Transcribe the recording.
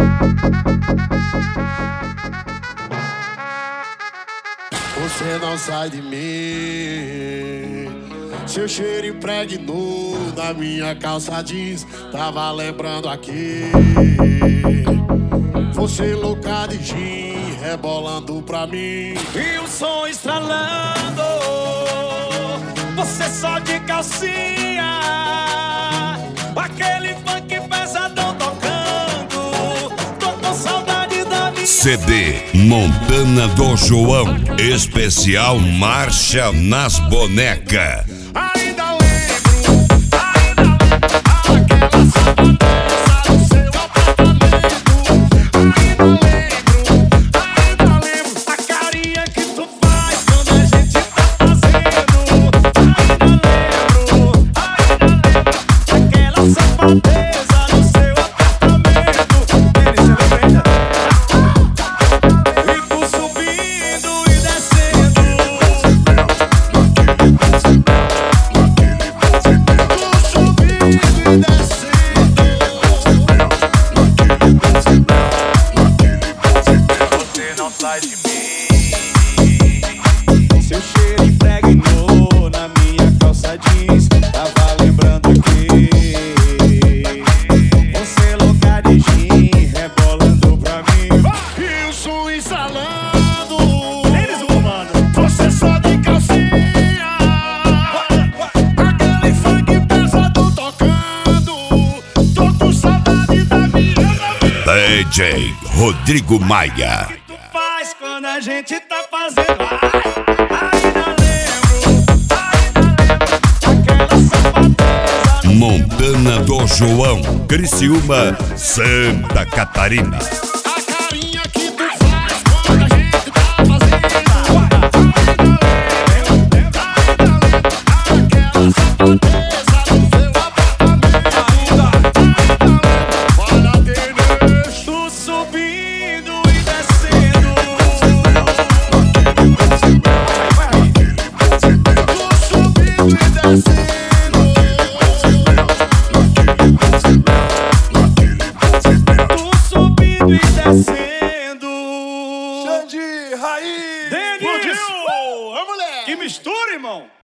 Você não sai de mim. Seu cheiro impregnou na minha calça jeans. Tava lembrando aqui. Você louca de gin, rebolando pra mim. E o som estralando. Você só de calcinha. Aquele funk pesadão tocando. Tô com saudade da minha CD Montana do João. Especial Marcha nas Bonecas. Ainda lembro aquela safadeza do seu apartamento. Ainda lembro a carinha que tu faz quando a gente tá fazendo. Ainda lembro aquela safadeza do seu apartamento. E tu subindo e descendo. Você não sai de mim. Seu cheiro impregnou na minha calça jeans. Tava lembrando aqui. Você louca de gin, rebolando pra mim. E o som instalando. Eles humano. Você só de calcinha. Aquele funk pesado tocando. Tô com saudade da minha DJ Rodrigo Maia. Tu faz quando a gente tá fazendo. Ainda lembro aquela safadeza. Montana do João, Criciúma, Santa Catarina.